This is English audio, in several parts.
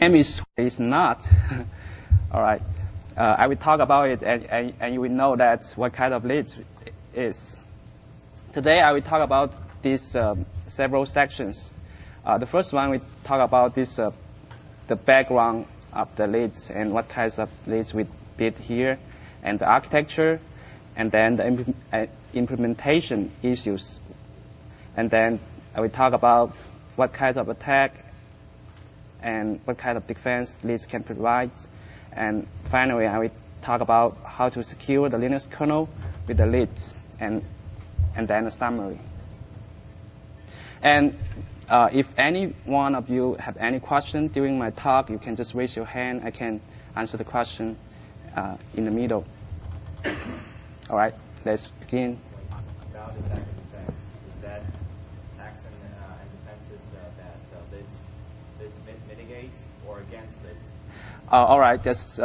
name is not. All right. I will talk about it, and you will know that what kind of leads is. Today I will talk about these several sections. The first one we talk about this the background of the leads and what kinds of leads we build here, and the architecture, and then the implementation issues. And then I will talk about what kinds of attack and what kind of defense leads can provide. And finally, I will talk about how to secure the Linux kernel with the leads, and then a summary. And if any one of you have any question during my talk, you can just raise your hand. I can answer the question in the middle. All right, let's begin. About attack and defense, is that attacks and defenses that leads mitigates or against leads? All right,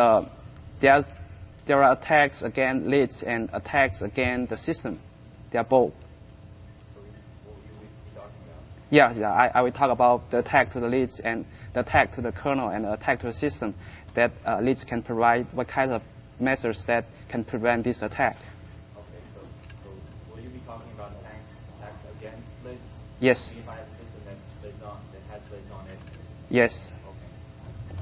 there are attacks against leads and attacks against the system. They are both. So what will you be talking about? Yeah, I will talk about the attack to the leads and the attack to the kernel and the attack to the system that leads can provide, what kinds of methods that can prevent this attack. Okay, so will you be talking about attacks against leads? Yes. If I have a system that has leads on it? Yes. Okay.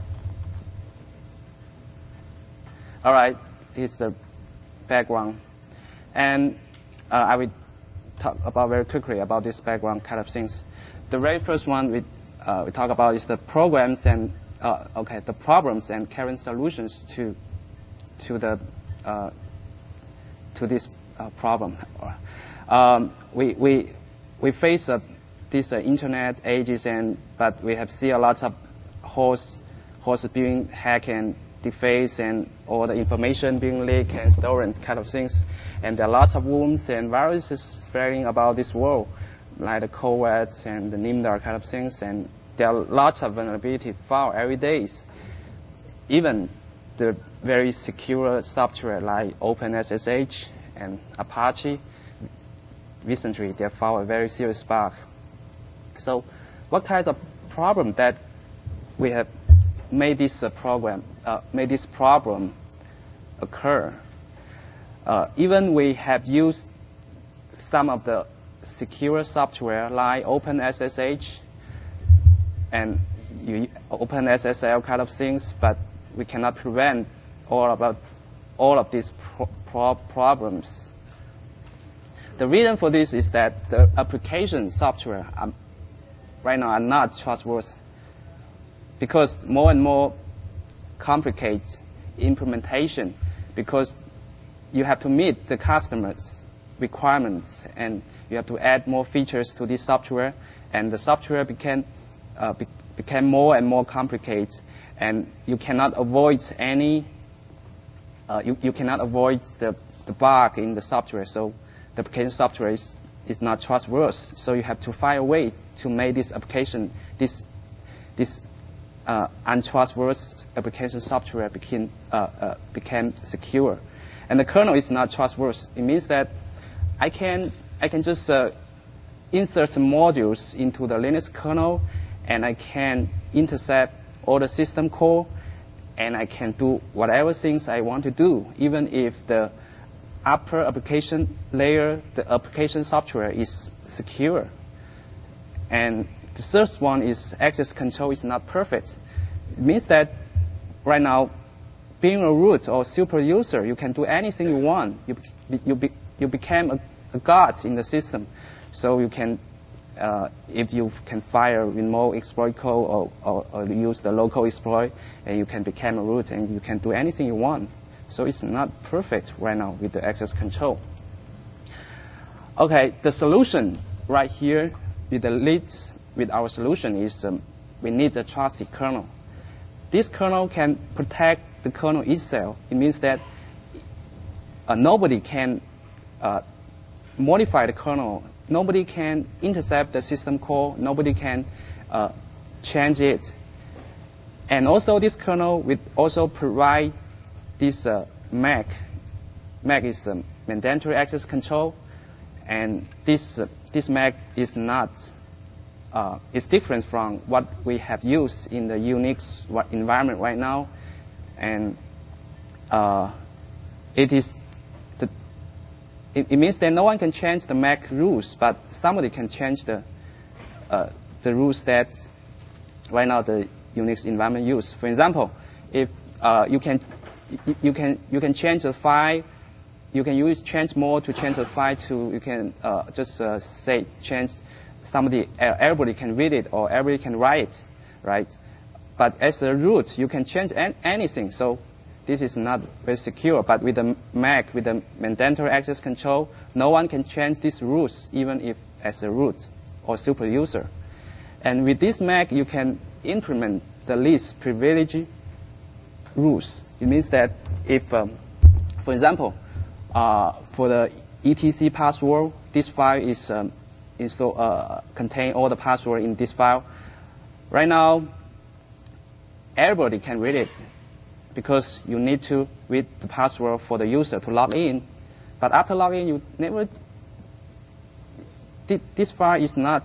All right, here's the background. And I will talk about very quickly about this background kind of things. The very first one we talk about is the programs and the problems and current solutions to this problem. We face this internet ages, but we have seen a lot of hosts being hacked and defaced, and all the information being leaked and stolen, kind of things. And there are lots of worms and viruses spreading about this world, like the COVID and the Nimda kind of things. And there are lots of vulnerability found every day. Even the very secure software like OpenSSH and Apache, recently they found a very serious bug. So what kinds of problem that we have made this problem occur? Even we have used some of the secure software like OpenSSH and OpenSSL kind of things, but we cannot prevent all of these problems. The reason for this is that the application software right now are not trustworthy, because more and more complicated implementation, because you have to meet the customer's requirements and you have to add more features to this software, and the software became more and more complicated, and you cannot avoid you cannot avoid the bug in the software. So the application software is not trustworthy. So you have to find a way to make this application, this untrustworthy application software became secure. And the kernel is not trustworthy. It means that I can just insert modules into the Linux kernel, and I can intercept all the system call, and I can do whatever things I want to do, even if the upper application layer, the application software is secure. And the third one is access control is not perfect. It means that right now, being a root or super user, you can do anything you want. You became a god in the system. So you can, if you can fire remote exploit code or use the local exploit, and you can become a root and you can do anything you want. So it's not perfect right now with the access control. Okay, the solution right here with the leads with our solution is we need a trusted kernel. This kernel can protect the kernel itself. It means that nobody can modify the kernel. Nobody can intercept the system call. Nobody can change it. And also this kernel will also provide this MAC. MAC is mandatory access control, and this MAC is not is different from what we have used in the Unix environment right now, and it means that no one can change the MAC rules, but somebody can change the rules that right now the Unix environment use. For example, if you can change the file, you can use change mode to change the file to, you can just say change, everybody can read it or everybody can write it, right? But as a root, you can change anything. So this is not very secure. But with the MAC, with the mandatory access control, no one can change these rules, even if as a root or super user. And with this MAC, you can implement the least privilege rules. It means that if, for example, for the etc password, this file is contain all the password in this file. Right now, everybody can read it because you need to read the password for the user to log in. But after login, you never. This file is not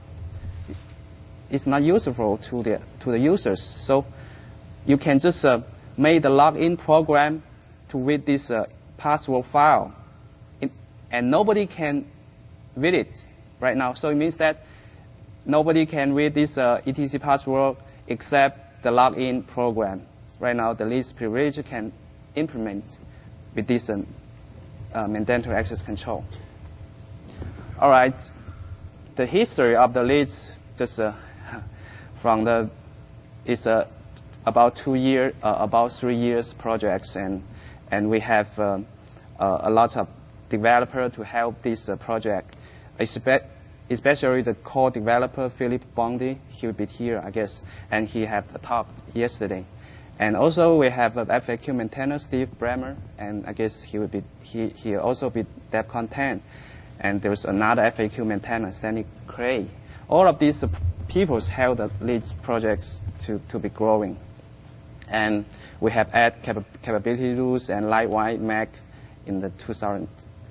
useful to the users. So you can just make the login program to read this password file, and nobody can read it right now. So it means that nobody can read this etc password except the login program. Right now, the least privilege can implement with this mandatory access control. All right, the history of the leads just from the is about 3 years projects, and we have a lot of developers to help this project, especially the core developer Philip Bondi. He will be here, I guess, and he had a talk yesterday. And also we have a FAQ maintainer, Steve Bremer, and I guess he also be DevCon 10. And there's another FAQ maintainer, Sandy Cray. All of these people help the leads projects to be growing. And we have add capability rules and lightweight MAC in the 2000.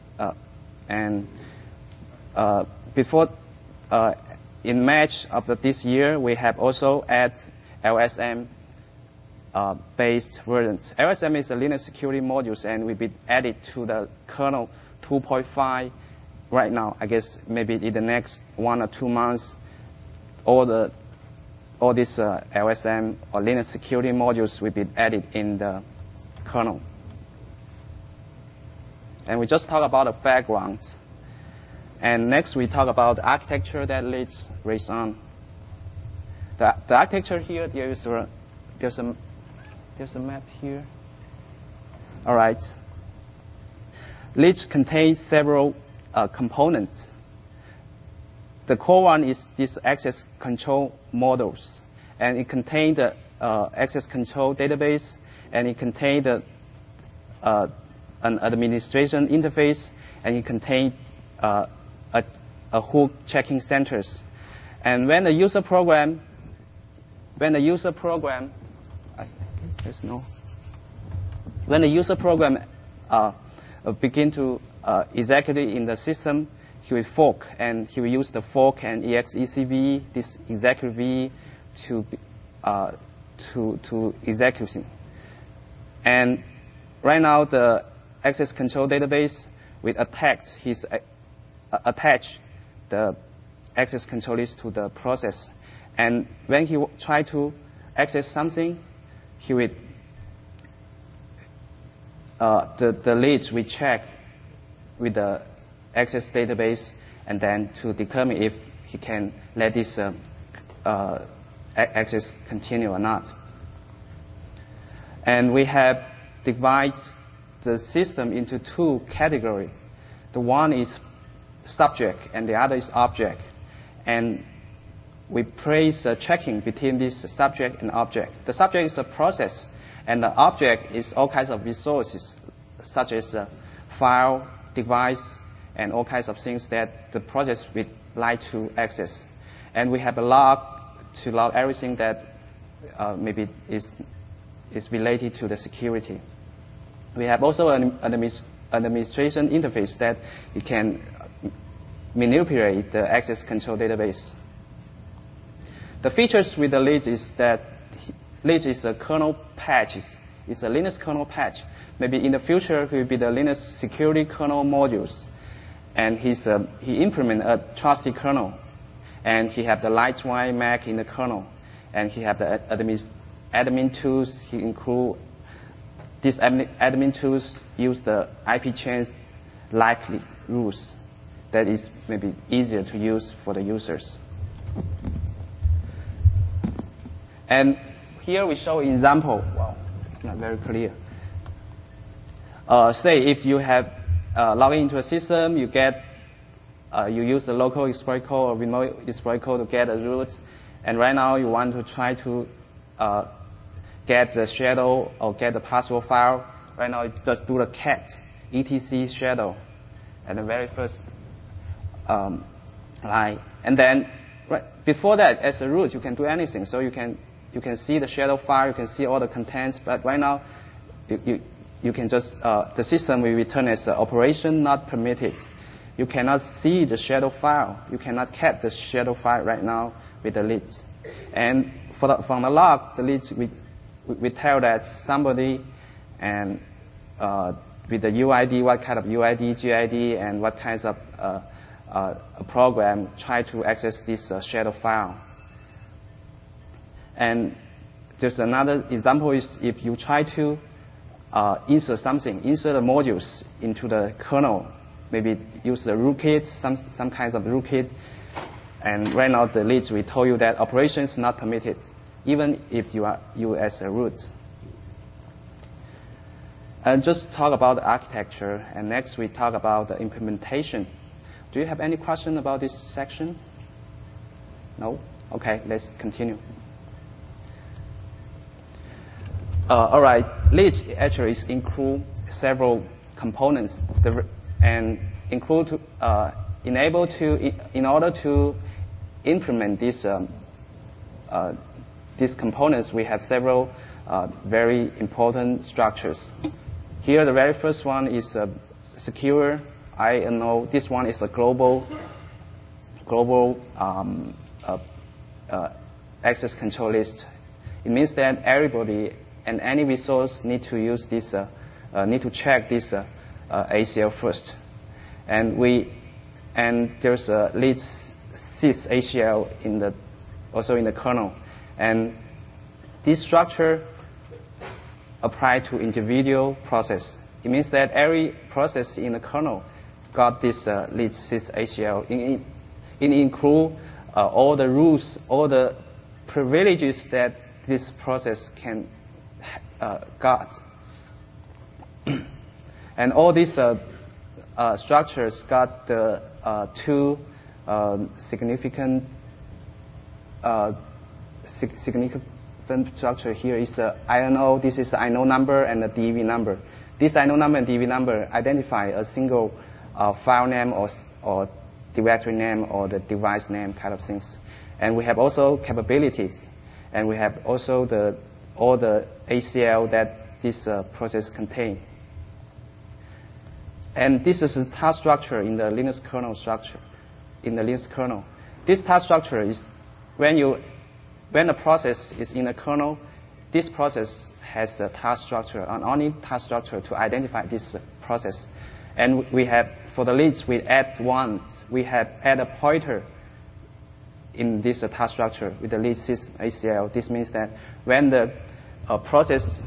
Before in March of this year, we have also add LSM based versions. LSM is a Linux security modules, and will be added to the kernel 2.5 right now. I guess maybe in the next 1 or 2 months, all these LSM or Linux security modules will be added in the kernel. And we just talk about the background. And next we talk about the architecture that leads race on. The architecture here, there's a map here. All right. Leads contains several components. The core one is this access control models, and it contains the access control database, and it contains an administration interface, and it contains a hook checking centers. And when the user program, when the user program begin to execute in the system, he will fork, and he will use the fork and execv, this execv, to execute. And right now, the access control database will attach the access control list to the process. And when he try to access something, he will the leads we check with the access database, and then to determine if he can let this access continue or not. And we have divided the system into 2 categories. The one is subject and the other is object. And we place a checking between this subject and object. The subject is a process, and the object is all kinds of resources, such as a file, device, and all kinds of things that the process would like to access. And we have a log to log everything that maybe is related to the security. We have also an administration interface that it can manipulate the access control database. The features with the Leech is that Leech is a kernel patch. It's a Linux kernel patch. Maybe in the future, it will be the Linux security kernel modules. And he implement a trusty kernel. And he have the Lightweight Mac in the kernel. And he have the admin tools. He include these admin tools use the IP chains likely rules that is maybe easier to use for the users. And here we show an example. Wow, it's not very clear. Say if you have logged into a system, you use the local exploit code or remote exploit code to get a root, and right now you want to try to get the shadow or get the password file. Right now, just do the cat etc shadow at the very first line, and then before that, as a root, you can do anything. So you can see the shadow file, you can see all the contents, but right now, you can just the system will return as operation not permitted. You cannot see the shadow file. You cannot cap the shadow file right now with the Leech. And from the log, the Leech we tell that somebody and with the UID, what kind of UID, GID, and what kinds of a program try to access this shadow file. And there's another example is if you try to insert the modules into the kernel, maybe use the rootkit, some kinds of rootkit, and right now the Leech we told you that operation is not permitted, even if you as a root. And just talk about the architecture, and next we talk about the implementation. Do you have any question about this section? No? Okay, let's continue. All right, Leech actually include several components and include in order to implement these components, we have several very important structures. Here, the very first one is secure INO. This one is a global access control list. It means that everybody and any resource need to use this, need to check this ACL first. And there's a Leech sys ACL also in the kernel. And this structure apply to individual process. It means that every process in the kernel got this Leech sys ACL. It include all the rules, all the privileges that this process can got. And all these structures got the two significant structure here is INO. This is the INO number and the DV number. This INO number and DV number identify a single file name or directory name or the device name kind of things. And we have also capabilities, and we have also all the ACL that this process contain. And this is the task structure in the Linux kernel structure. In the Linux kernel, this task structure is when a process is in a kernel, this process has a task structure, an only task structure to identify this process. And we have, for the Leech, we add a pointer in this task structure with the Leech system ACL. This means that when the process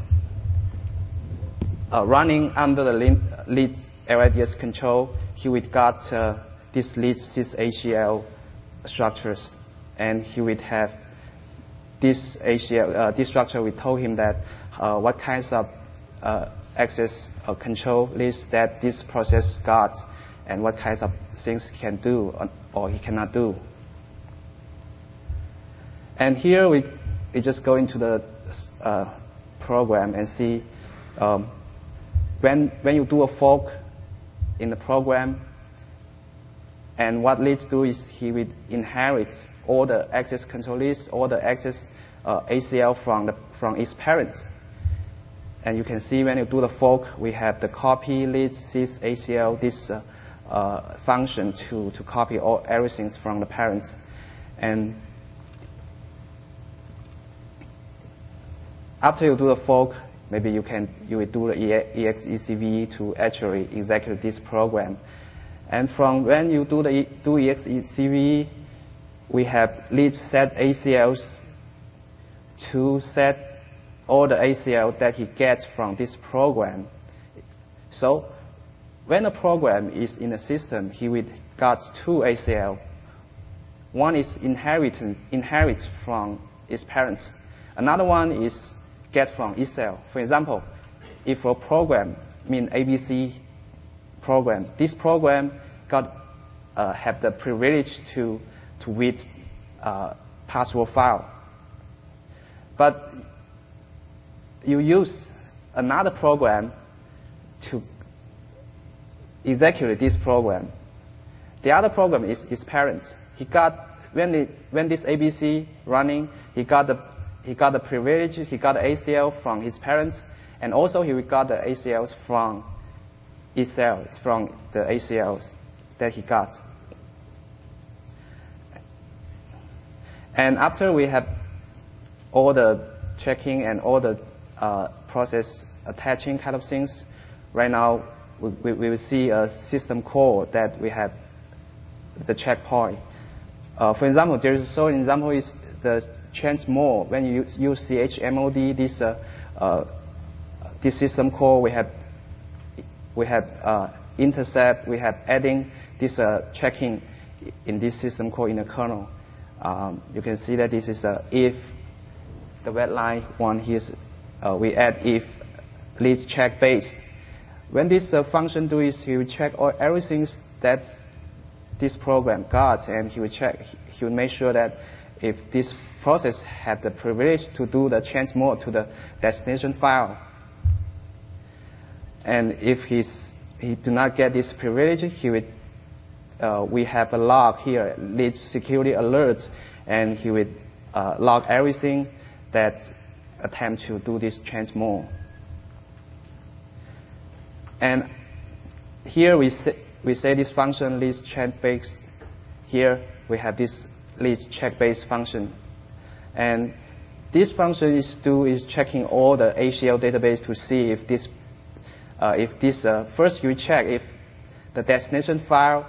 running under the Leech LIDS control, he would got this Leech sys ACL structures, and he would have this ACL, this structure. We told him that what kinds of access control list that this process got, and what kinds of things he can do or he cannot do. And here we just go into the program and see when you do a fork in the program, and what Leech do is he will inherit all the access control lists, all the access ACL from its parent. And you can see when you do the fork, we have the copy Leech sys ACL, this function to copy everything from the parent. And after you do the fork, maybe you will do the execv to actually execute this program. And from when you do execv, we have lead set ACLs to set all the ACL that he gets from this program. So when a program is in a system, he will get 2 ACL. One is inherit from its parents. Another one is get from itself. For example, if a program, ABC program, this program have the privilege to read password file. But you use another program to execute this program. The other program is its parent. He got when this ABC running, he got the privilege, he got the ACL from his parents, and also he got the ACLs from itself, from the ACLs that he got. And after we have all the checking and all the process attaching kind of things, right now we will see a system call that we have the checkpoint. For example, there is so an example is the change mode. When you use chmod, this system call, we have intercept, we have adding this checking in this system call in the kernel. You can see that this is if the red line one here is we add if leads check base. When this function do is he will check everything that this program got, and he will make sure that if this process had the privilege to do the change mode to the destination file, and if he do not get this privilege, he will we have a log here, lead security alerts, and he will log everything that attempt to do this change mode. And here we say this function leads check base. Here we have this leads check base function, and this function is checking all the ACL database to see if this first you check if the destination file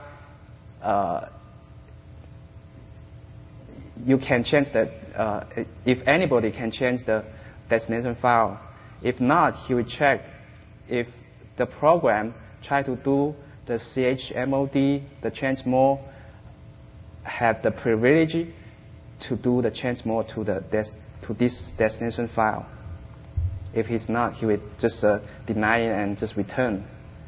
you can change that if anybody can change the destination file. If not, he will check if the program try to do the chmod, the change mode, have the privilege to do the change mode to this destination file. If he's not, he will just deny it and just return.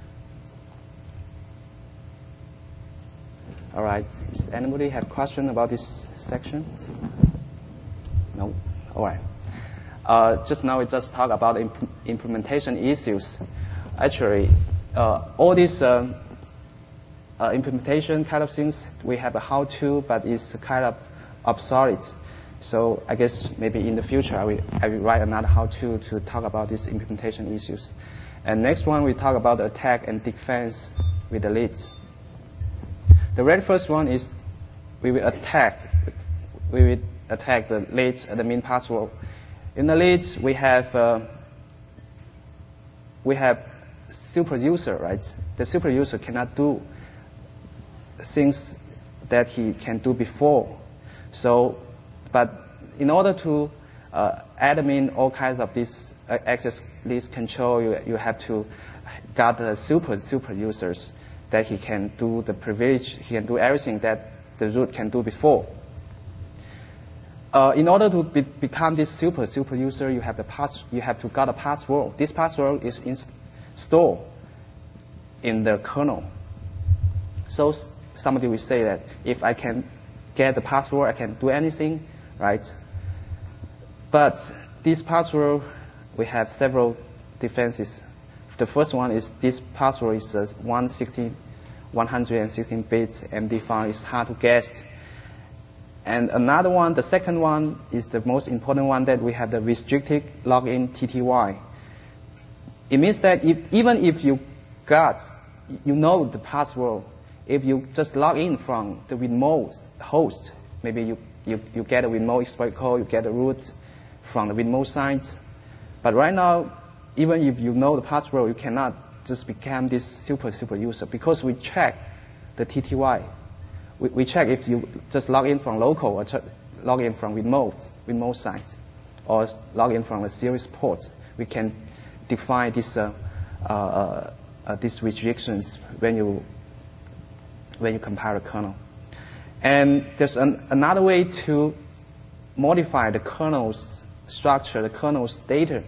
All right. Does anybody have question about this section? No. All right. Just now we just talked about implementation issues. Actually, all these implementation kind of things, we have a how-to, but it's kind of obsolete. So I guess maybe in the future I will write another how-to to talk about these implementation issues. And next one we talk about the attack and defense with the leads. The very first one is we will attack the leads at the mean password. In the leads we have super user, right? The super user cannot do things that he can do before. So, but in order to admin all kinds of this access list control, you have to got the super users that he can do the privilege, he can do everything that the root can do before. In order to become this super user, you have to got a password. This password is stored in the kernel. So somebody will say that if I can get the password, I can do anything, right? But this password, we have several defenses. The first one is this password is 116 bits MD5. It's hard to guess. And another one, the second one, is the most important one, that we have the restricted login TTY. It means that even if you know the password, if you just log in from the remote host, maybe you get a remote exploit code, you get a root from the remote site, But right now, even if you know the password, you cannot just become this super user because we check the TTY. We check if you just log in from local or log in from remote site, or log in from a series port. We can define these restrictions when you compile the kernel. And there's another way to modify the kernel's structure, the kernel's data,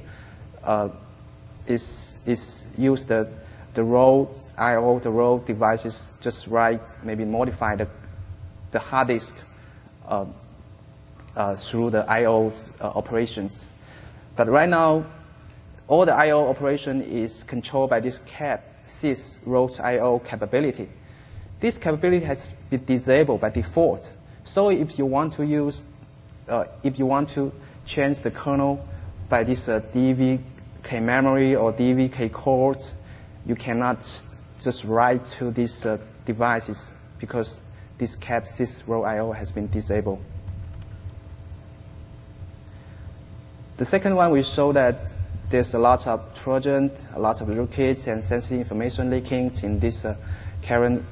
is use the raw I/O, the raw devices, just maybe modify the hard disk through the I/O operations. But right now, all the I/O operation is controlled by this sys root I/O capability. This capability has been disabled by default. So if you want to change the kernel by this DVK memory or DVK code, you cannot just write to these devices because this sys row I/O has been disabled. The second one, we show that there's a lot of Trojan, a lot of rootkits and sensitive information leaking in this current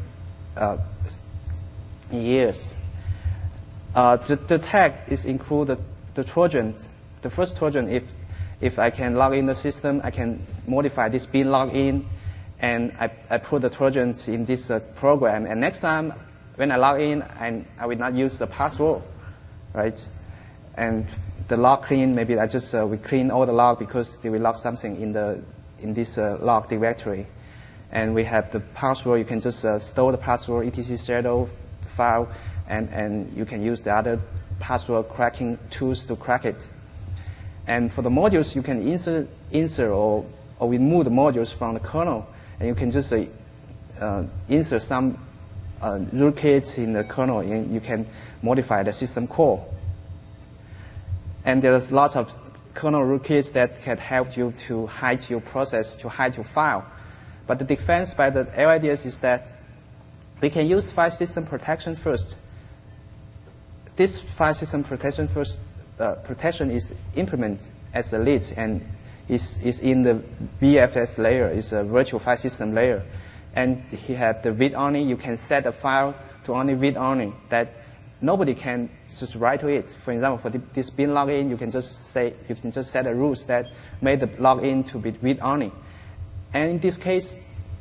years. The tag is included the Trojan. The first Trojan, if I can log in the system, I can modify this bin login, and I put the Trojans in this program. And next time when I log in, I will not use the password, right? And the log clean, maybe we clean all the log because they will log something in this log directory. And we have the password. You can just store the password etc shadow file, and you can use the other password cracking tools to crack it. And for the modules, you can insert or remove the modules from the kernel, and you can just insert some rootkits in the kernel, and you can modify the system core. And there's lots of kernel rootkits that can help you to hide your process, to hide your file. But the defense by the LIDS is that we can use file system protection first. This file system protection protection is implemented as a lead and is in the VFS layer, is a virtual file system layer. And he had the read only. You can set a file to only read only, that nobody can just write to it. For example, for this bin login, you can just set a rules that made the login to be read only. And in this case,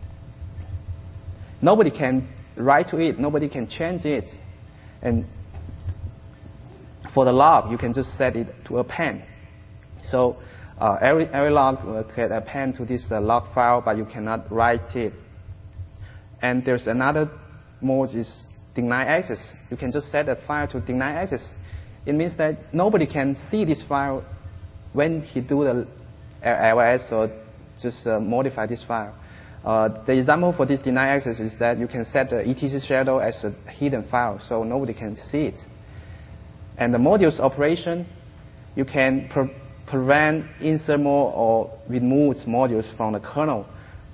nobody can write to it, nobody can change it. And for the log, you can just set it to append. So every log will get append to this log file, but you cannot write it. And there's another mode is deny access. You can just set a file to deny access. It means that nobody can see this file when he do the LS or just modify this file. The example for this deny access is that you can set the etc shadow as a hidden file, so nobody can see it. And the modules operation, you can prevent, insert more, or remove modules from the kernel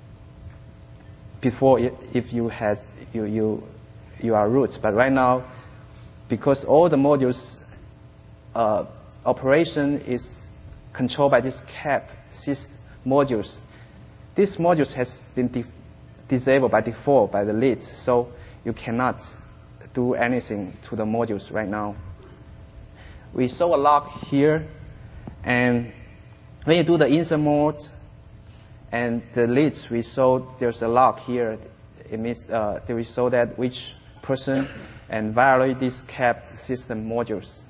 before if you are root. But right now, because all the modules operation is controlled by this sys modules, these modules has been disabled by default by the lead, so you cannot do anything to the modules right now. We show a log here, and when you do the insert mode and the leads, we show there's a log here. It means they will show that which person and violate these system modules.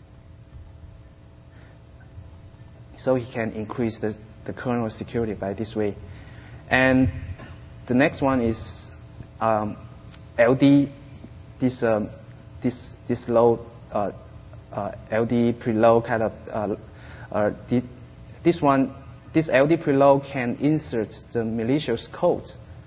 So he can increase the kernel security by this way. And the next one is LD, this low LD preload kind of this LD preload can insert the malicious code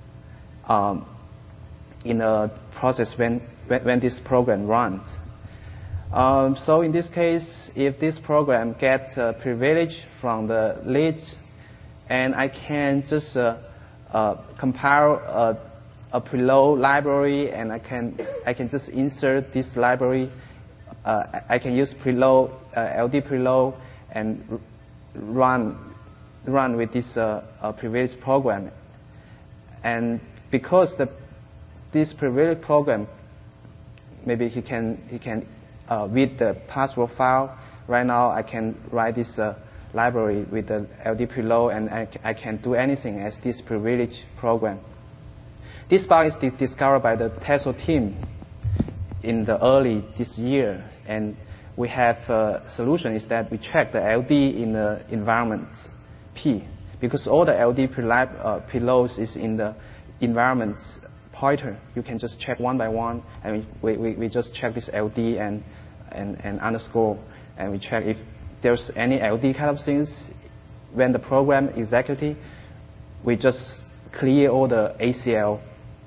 in a process when this program runs. So in this case, if this program gets privilege from the lead, and I can just compile a preload library, and I can just insert this library. I can use preload, LD preload, and run run with this privileged program. And because this privileged program, maybe he can read the password file. Right now, I can write this library with the LD preload, and I can do anything as this privileged program. This file is discovered by the TESOL team in the early this year, and we have a solution is that we check the LD in the environment P, because all the LD preloads is in the environment pointer. You can just check one by one, and we just check this LD and underscore, and we check if there's any LD kind of things. When the program executes, we just clear all the ACL.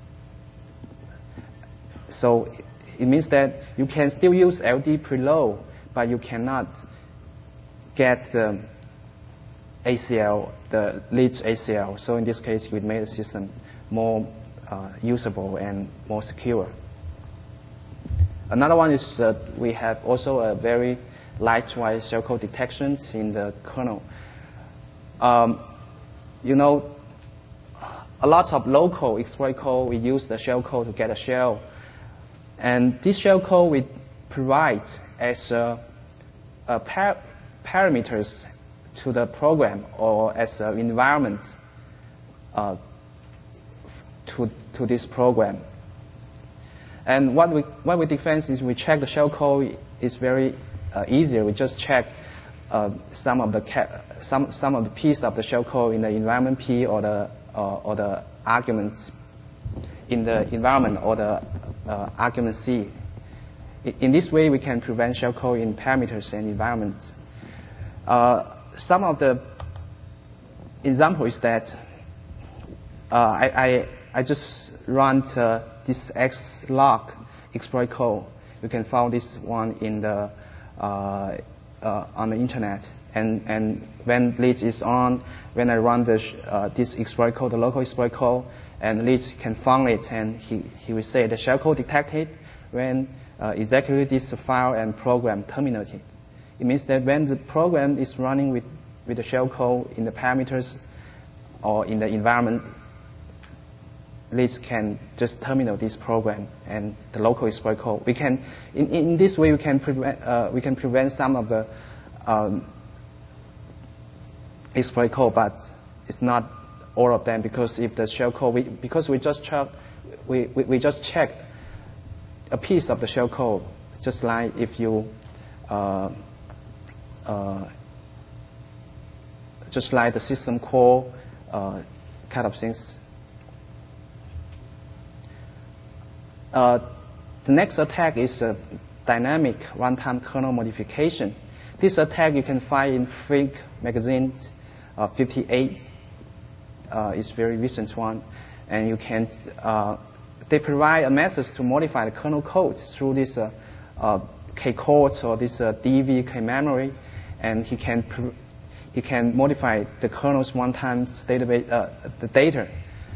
So it means that you can still use LD preload, but you cannot get ACL, the leech ACL. So in this case, we made the system more usable and more secure. Another one is we have also a very lightweight shellcode detection in the kernel. You know, a lot of local exploit code, we use the shellcode to get a shell. And this shellcode we provide as parameters to the program or as an environment to this program. And what we defend is we check the shellcode is very easier. We just check some of the piece of the shellcode in the environment P or the arguments in the environment or the argument C. In this way, we can prevent shellcode in parameters and environments. Some of the example is that I just run this xlog exploit code. You can find this one in the on the internet. And when leech is on, when I run this exploit code, the local exploit code, and leech can find it, and he will say the shellcode detected when exactly this file and program terminated. It means that when the program is running with the shellcode in the parameters or in the environment, leech can just terminate this program and the local exploit code. We can, in this way, we can prevent some of the exploit code, but it's not all of them, because if the shellcode, because we just check a piece of the shellcode, just like if you just like the system call kind of things. The next attack is a dynamic runtime kernel modification. This attack you can find in Flink magazine 58. Is very recent one, and you can they provide a method to modify the kernel code through this kcode or this DV kmemory, and he can modify the kernel's one-time database the data.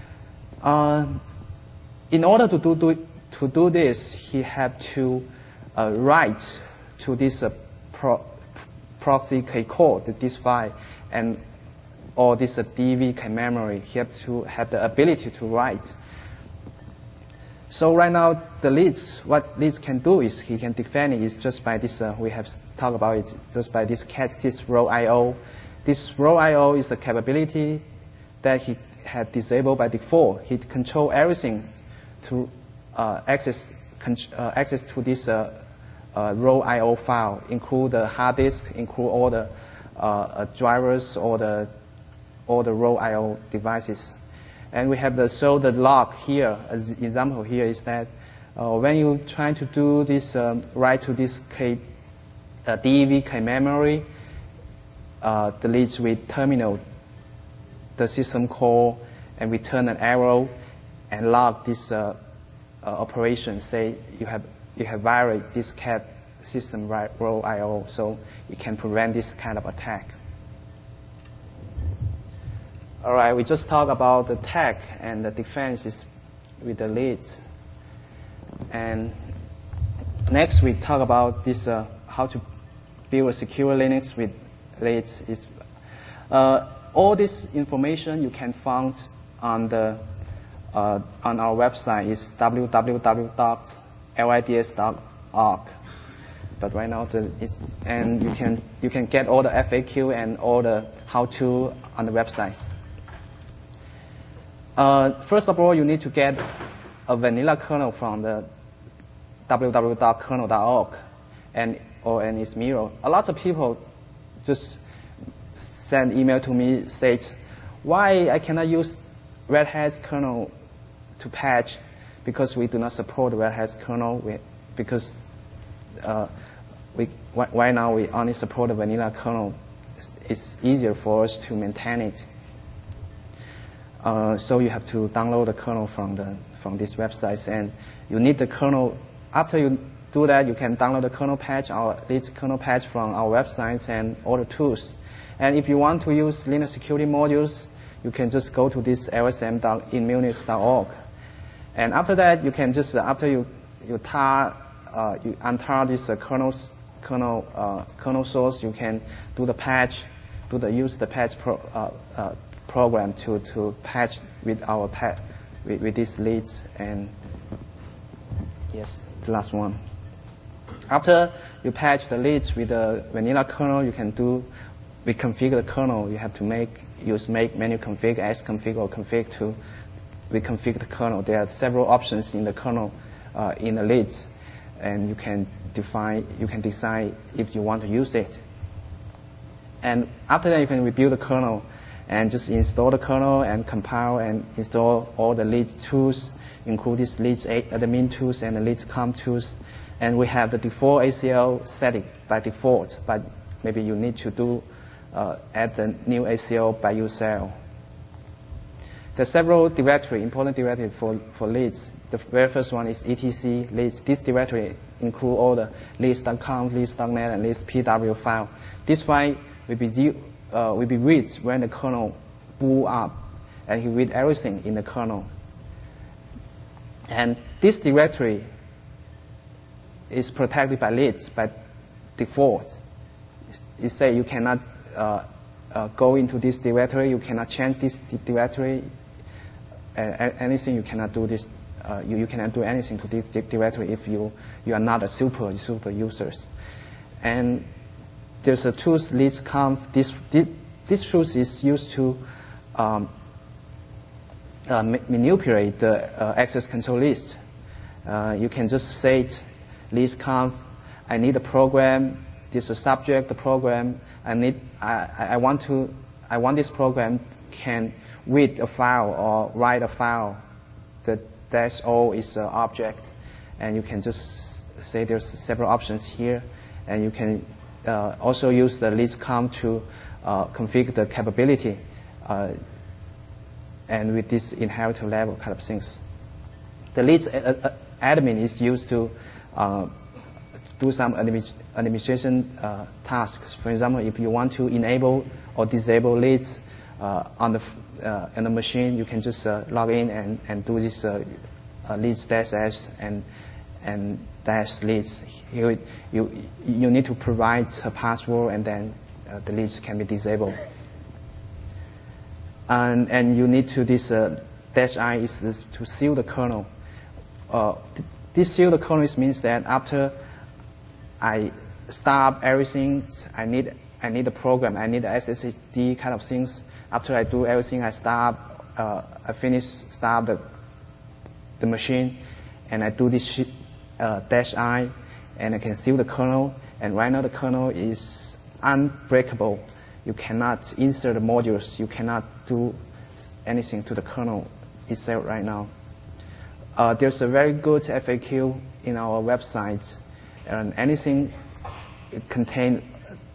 In order to do this, he had to write to this proxy kcode, this file, and or this DV kmemory. He have to have the ability to write. So right now, what leech can do is he can defend it is just by this. We have talked about it just by this cat-sys row IO. This row IO is the capability that he had disabled by default. He control everything to access to this row IO file, include the hard disk, include all the drivers or the row IO devices. And we have the log here. As an example here is that when you try to do this write to this DV kmemory, the leech will terminate the system call and return an error and log this operation. Say you have violated this cat system row IO, so you can prevent this kind of attack. All right, we just talked about the attack and the defenses with the leads. And next we talk about this how to build a secure Linux with leads. all this information you can find on the on our website is www.lids.org. But right now, and you can get all the FAQ and all the how-to on the website. First of all, you need to get a vanilla kernel from the www.kernel.org and its mirror. A lot of people just send email to me saying, why I cannot use Red Hat kernel to patch, because we do not support Red Hat kernel, because right now we only support the vanilla kernel. It's easier for us to maintain it. So you have to download the kernel from these websites, and you need the kernel. After you do that, you can download the kernel patch, our Lids kernel patch from our websites and all the tools. And if you want to use Linux security modules, you can just go to this lsm.inmunix.org. And after that, you can just after you untar this kernel source, you can do the patch, use the patch program to patch with our with these Lids. And yes, the last one. After you patch the Lids with the vanilla kernel, you can we configure the kernel. You have to use make menu config, xconfig, or config to reconfigure the kernel. There are several options in the kernel in the Lids, and you can decide if you want to use it. And after that, you can rebuild the kernel and just install the kernel and compile and install all the Lids tools, including these Lids admin tools and the Lids com tools. And we have the default ACL setting by default, but maybe you need to add the new ACL by yourself. There are several important directories for Lids. The very first one is etc Lids. This directory includes all the lids.conf, lids.net, and lids.pw file. This file will be read when the kernel boot up, and he read everything in the kernel. And this directory is protected by Lids by default. It says you cannot go into this directory, you cannot change this directory, anything you cannot do this. You cannot do anything to this directory if you are not a super users. And there's a tools lidsconf. This tools is used to manipulate the access control list. You can just say lidsconf, I need a program. This is a subject, the program. I want this program can read a file or write a file. The -o is an object, and you can just say there's several options here, and you can also use the lidsconf to configure the capability, and with this inheritance level kind of things. The Lids admin is used to do some administration tasks. For example, if you want to enable or disable Lids on the machine, you can just log in and do this Lids-s and -Lids. Here you need to provide a password, and then the Lids can be disabled. And you need to this -i is to seal the kernel. This seal the kernel means that after I stop everything, I need a program, I need a SSD kind of things. After I do everything, I stop the machine, and I do this -i, and I can seal the kernel. And right now the kernel is unbreakable. You cannot insert the modules. You cannot do anything to the kernel itself right now. There's a very good FAQ in our website, and anything contain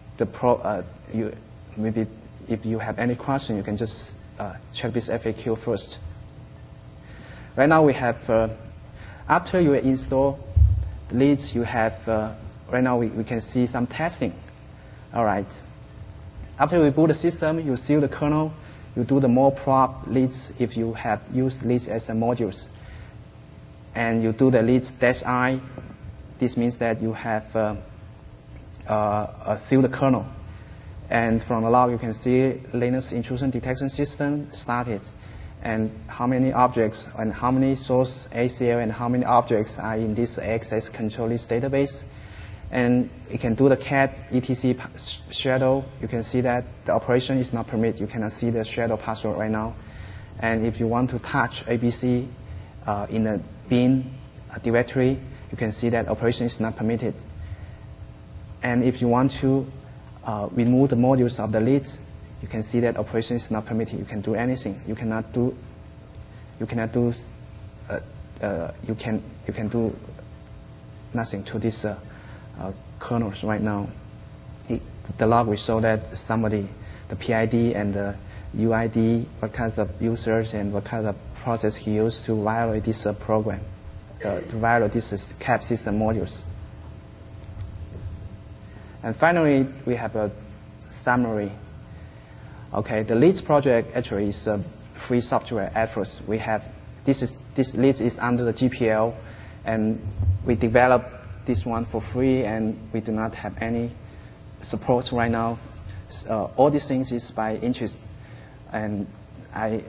maybe if you have any question, you can just check this FAQ first. Right now we have, after you install the Lids, you have, right now we can see some testing. All right. After we boot the system, you seal the kernel, you do the more prop Lids if you have used Lids as a modules. And you do the Lids-i. This means that you have sealed the kernel. And from the log, you can see Linux intrusion detection system started, and how many objects and how many source ACL and how many objects are in this access control list database. And you can do the cat etc shadow. You can see that the operation is not permitted. You cannot see the shadow password right now. And if you want to touch ABC in the bin directory, you can see that operation is not permitted. And if you want to remove the modules of the lid, you can see that operation is not permitted. You can do anything. You can do nothing to this kernels right now. The log will show that somebody, the PID and the UID, what kinds of users and what kind of process he used to violate this program, to violate this CAP system modules. And finally, we have a summary. Okay, the LEEDS project actually is a free software effort. We have this LEEDS is under the GPL, and we developed this one for free, and we do not have any support right now. All these things is by interest, and I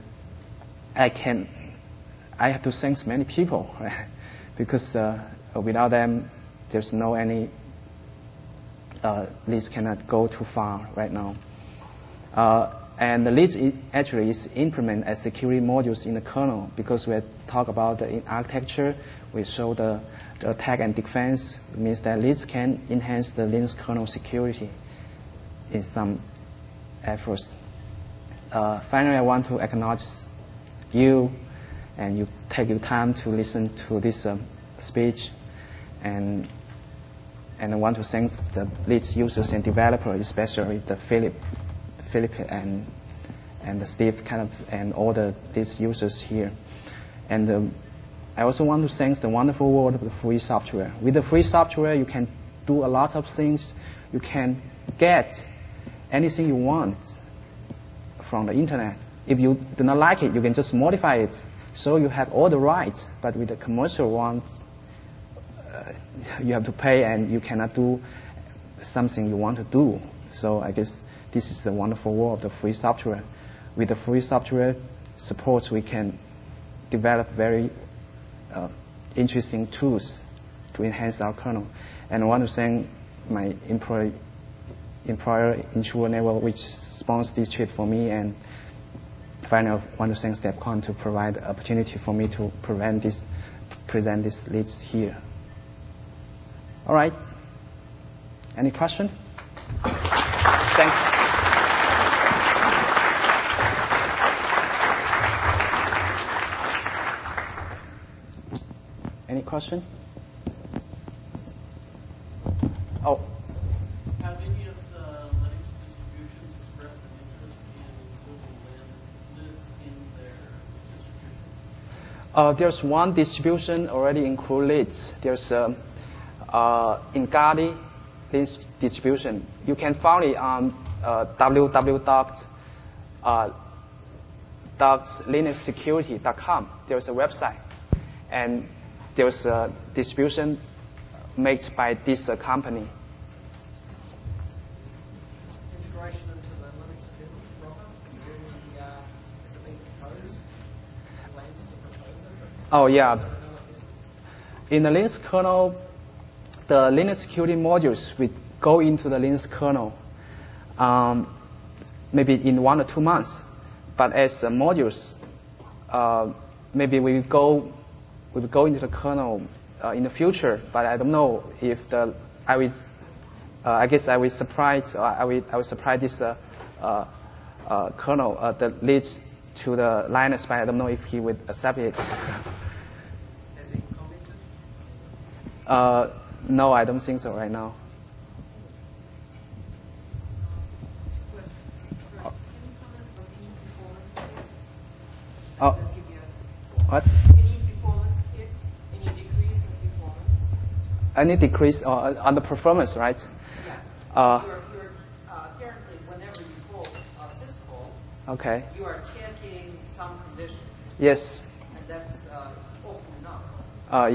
have to thank many people because without them, there's no any LEEDS cannot go too far right now. And the LEEDS actually is implement as security modules in the kernel, because we talk about the architecture. We show the attack and defense. It means that LEEDS can enhance the Linux kernel security in some efforts. Finally, I want to acknowledge you, and you take your time to listen to this speech, and I want to thank the LEEDS users and developers, especially the Philip and the Steve and all these users here. And I also want to thank the wonderful world of the free software. With the free software, you can do a lot of things. You can get anything you want from the internet. If you do not like it, you can just modify it. So you have all the rights. But with the commercial one, you have to pay, and you cannot do something you want to do. So I guess this is the wonderful world of the free software. With the free software support, we can develop very interesting tools to enhance our kernel. And I want to thank my employer, Insure Network, which sponsored this trip for me. And finally, I want to thank StepCon to provide the opportunity for me to present this LEEDS here. All right. Any question? Thanks. Any question? Oh. Have any of the Linux distributions expressed an interest in including LEEDS in their distribution? There's one distribution already include LEEDS. There's Ingadi Linux distribution. You can find it on www.linuxsecurity.com. There's a website, and there's a distribution made by this company. Integration into the Linux kernel proper? Is it being proposed? Plans to propose it? Oh, yeah. In the Linux kernel, the Linux security modules will go into the Linux kernel maybe in 1 or 2 months. But as modules, maybe we will go into the kernel in the future. But I don't know if I guess I will supply this kernel that leads to the Linux, but I don't know if he would accept it. Has he commented? No, I don't think so right now. Oh, what? Any performance hit? Any decrease in performance? Any decrease on the performance, right? Yeah. You're currently, whenever you call a syscall, Okay. you are checking some conditions. Yes. And that's often enough.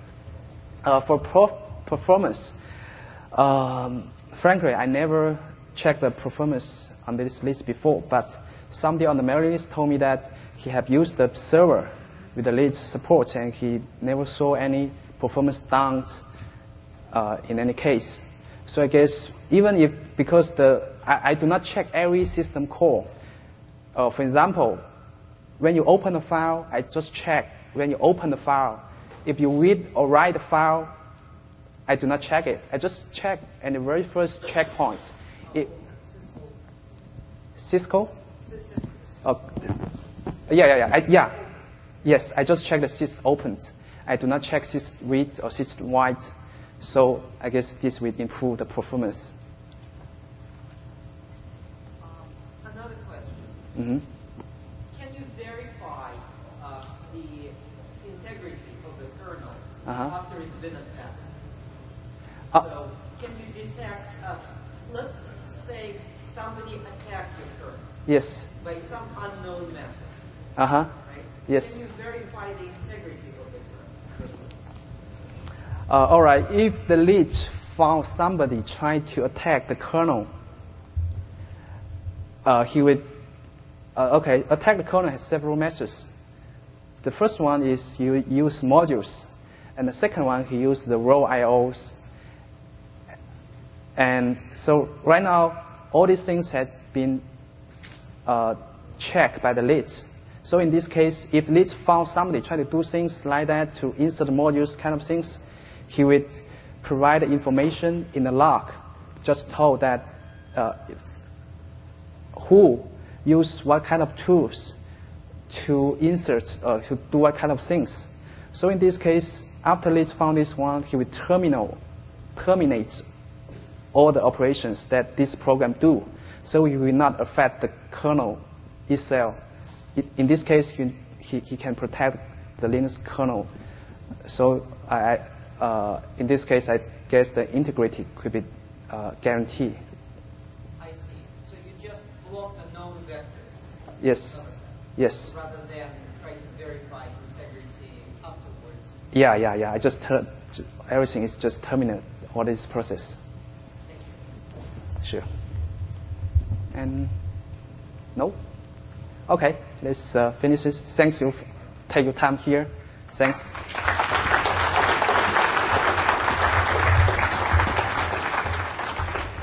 Yeah. For performance, frankly, I never checked the performance on this list before, but somebody on the mailing list told me that he had used the server with the list support and he never saw any performance downs in any case. So I guess even if, because I do not check every system call. For example, when you open a file, I just check when you open the file. If you read or write the file, I do not check it. I just check at the very first checkpoint. Cisco? Yeah. Yes, I just check the sys opened. I do not check sys read or sys write. So I guess this will improve the performance. Another question. Mm-hmm. Can you verify the integrity of the kernel after it's been attacked? So can you detect, let's say somebody attacked your kernel. Yes. By some unknown method. Right? Yes. Can you verify the integrity of the kernel? All right. If the leech found somebody trying to attack the kernel, he would attack the kernel has several methods. The first one is you use modules, and the second one he used the raw IOs. And so right now, all these things have been checked by the leads. So in this case, if leads found somebody trying to do things like that to insert modules kind of things, he would provide the information in the log, just told that who used what kind of tools to insert to do what kind of things. So in this case, after leads found this one, he would terminate all the operations that this program do. So he will not affect the kernel itself. In this case, he can protect the Linux kernel. So in this case, I guess the integrity could be guaranteed. I see. So you just block the known vectors. Yes. Yes. Rather than try to verify integrity afterwards. Yeah. I just everything is just terminate all this process. Sure. And no? Okay, let's finish this. Thanks you. Take your time here. Thanks.